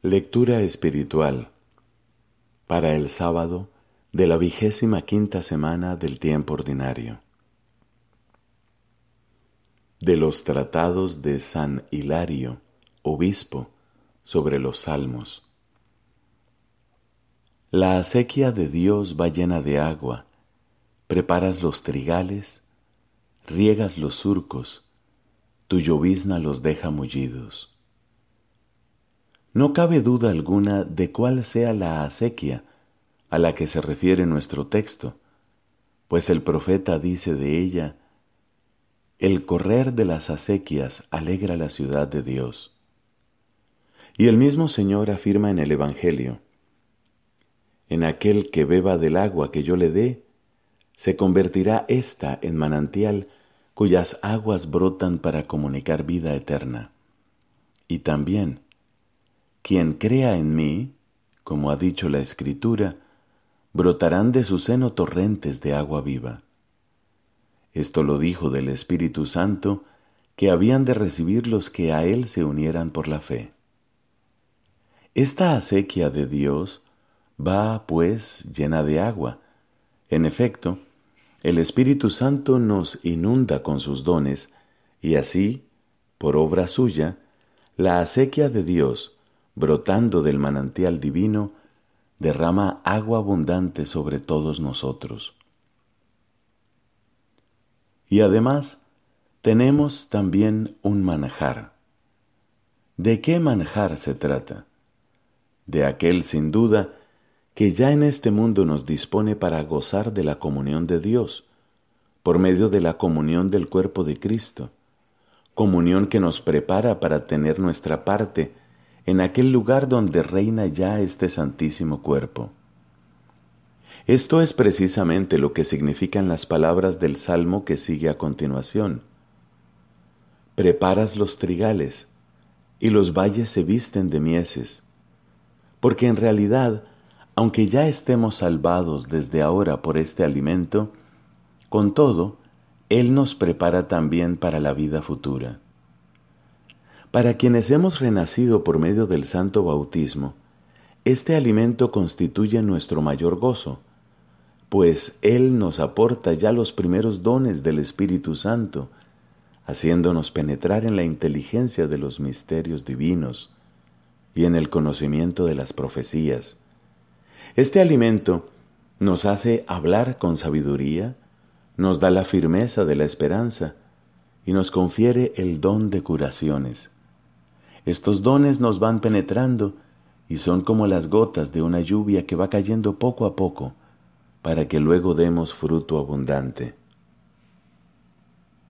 Lectura espiritual para el sábado de la 25ª semana del tiempo ordinario. De los tratados de San Hilario, obispo, sobre los salmos. La acequia de Dios va llena de agua, preparas los trigales, riegas los surcos, tu llovizna los deja mullidos. No cabe duda alguna de cuál sea la acequia a la que se refiere nuestro texto, pues el profeta dice de ella: el correr de las acequias alegra la ciudad de Dios. Y el mismo Señor afirma en el Evangelio: en aquel que beba del agua que yo le dé, se convertirá ésta en manantial cuyas aguas brotan para comunicar vida eterna. Y también: quien crea en mí, como ha dicho la Escritura, brotarán de su seno torrentes de agua viva. Esto lo dijo del Espíritu Santo que habían de recibir los que a Él se unieran por la fe. Esta acequia de Dios va, pues, llena de agua. En efecto, el Espíritu Santo nos inunda con sus dones, y así, por obra suya, la acequia de Dios, brotando del manantial divino, derrama agua abundante sobre todos nosotros. Y además, tenemos también un manjar. ¿De qué manjar se trata? De aquel, sin duda, que ya en este mundo nos dispone para gozar de la comunión de Dios, por medio de la comunión del cuerpo de Cristo, comunión que nos prepara para tener nuestra parte en aquel lugar donde reina ya este santísimo cuerpo. Esto es precisamente lo que significan las palabras del Salmo que sigue a continuación. Preparas los trigales, y los valles se visten de mieses, porque en realidad, aunque ya estemos salvados desde ahora por este alimento, con todo, Él nos prepara también para la vida futura. Para quienes hemos renacido por medio del santo bautismo, este alimento constituye nuestro mayor gozo, pues Él nos aporta ya los primeros dones del Espíritu Santo, haciéndonos penetrar en la inteligencia de los misterios divinos y en el conocimiento de las profecías. Este alimento nos hace hablar con sabiduría, nos da la firmeza de la esperanza y nos confiere el don de curaciones. Estos dones nos van penetrando y son como las gotas de una lluvia que va cayendo poco a poco para que luego demos fruto abundante.